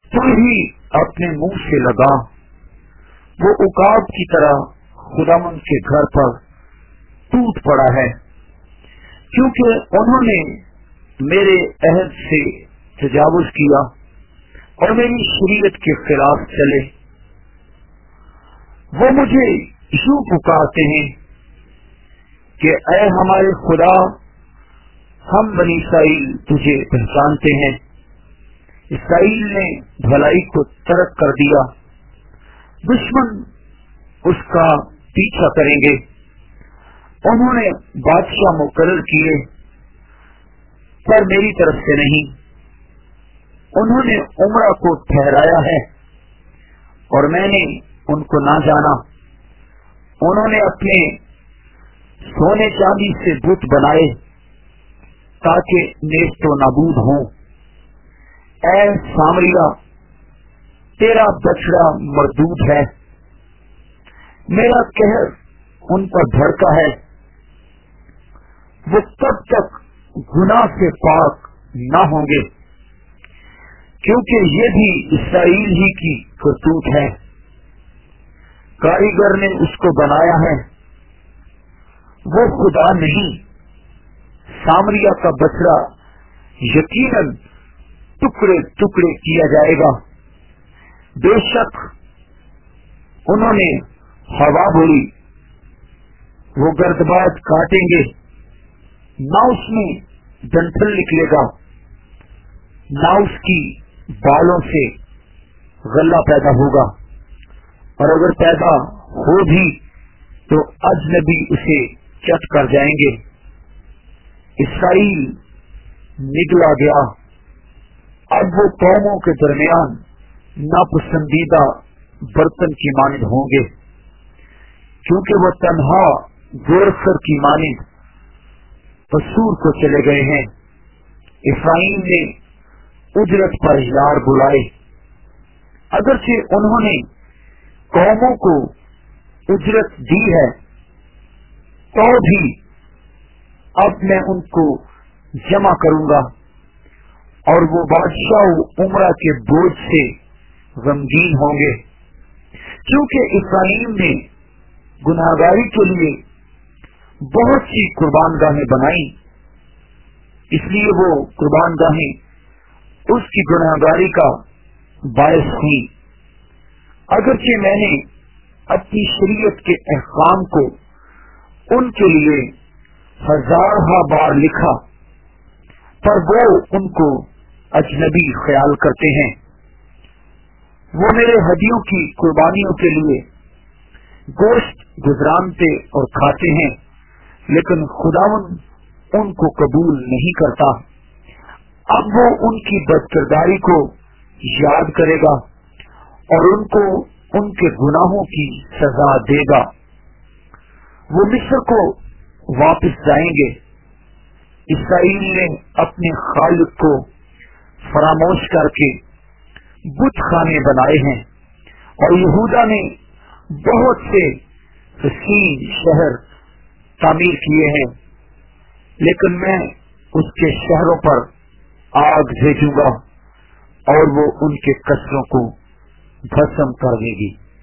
تو ہی اپنے मुंह سے लगा। वो उकाब की तरह खुदावंद के घर पर टूट पड़ा है, क्योंकि उन्होंने मेरे अहद से तजावुज किया और मेरी शरीयत के खिलाफ चले। वो मुझे यूं पुकारते हैं कि ऐ हमारे खुदा, हम बनी इसराइल तुझे पहचानते हैं। इसराइल ने भलाई को तर्क कर दिया, दुश्मन उसका पीछा करेंगे। उन्होंने बादशाह मुकर्रर किए, पर मेरी तरफ से नहीं। उन्होंने उम्रा को ठहराया है और मैंने उनको ना जाना। उन्होंने अपने सोने चांदी से बुत बनाए ताकि नेस्तो नाबूद हों। ऐ सामरिया, तेरा बछड़ा मरदूद है, मेरा कहर उन पर भड़का है। वो तब तक गुनाह से पाक न होंगे, क्योंकि ये भी इसराइल ही की करतूत है। कारीगर ने उसको बनाया है, वो खुदा नहीं। सामरिया का बछड़ा यकीनन टुकड़े टुकड़े किया जाएगा। बेशक उन्होंने हवा बोली, वो गर्दबाज काटेंगे, ना उसमें डंठल निकलेगा, ना उसकी बालों से गला पैदा होगा, और अगर पैदा हो भी तो अजनबी उसे चट कर जाएंगे। इसराइल निगला गया, अब वो कौमों के दरमियान नापसंदीदा बर्तन की मानिंद होंगे, क्योंकि वो तन्हा गोरखर की मानिंद पसूर को चले गए हैं। इफ्राइम ने उजरत पर यार बुलाए, अगरचे उन्होंने कौमों को उजरत दी है, तो भी अब मैं उनको जमा करूंगा और वो बादशाह उमरा के बोझ से गमगीन होंगे, क्योंकि इफ्राइम ने गुनाहगारी के लिए बहुत सी कुर्बानगाहें बनाई, इसलिए वो कुर्बानगाहें उसकी गुनाहगारी का बायस हुई। अगरचे मैंने अपनी शरीयत के अहकाम को उनके लिए हजारहा बार लिखा, पर वो उनको अजनबी ख्याल करते हैं। वो मेरे हदियों की कुर्बानियों के लिए गोश्त गुजरानते और खाते हैं, लेकिन खुदावंद उनको कबूल नहीं करता। अब वो उनकी बदकिरदारी को याद करेगा और उनको उनके गुनाहों की सजा देगा। वो मिस्र को वापस जाएंगे। इसराइल ने अपने खालिक को फरामोश करके बुत खाने बनाए हैं, और यहूदा ने बहुत से हसीन शहर तामीर किए हैं, लेकिन मैं उसके शहरों पर आग भेजूंगा और वो उनके कसरों को भस्म कर देगी।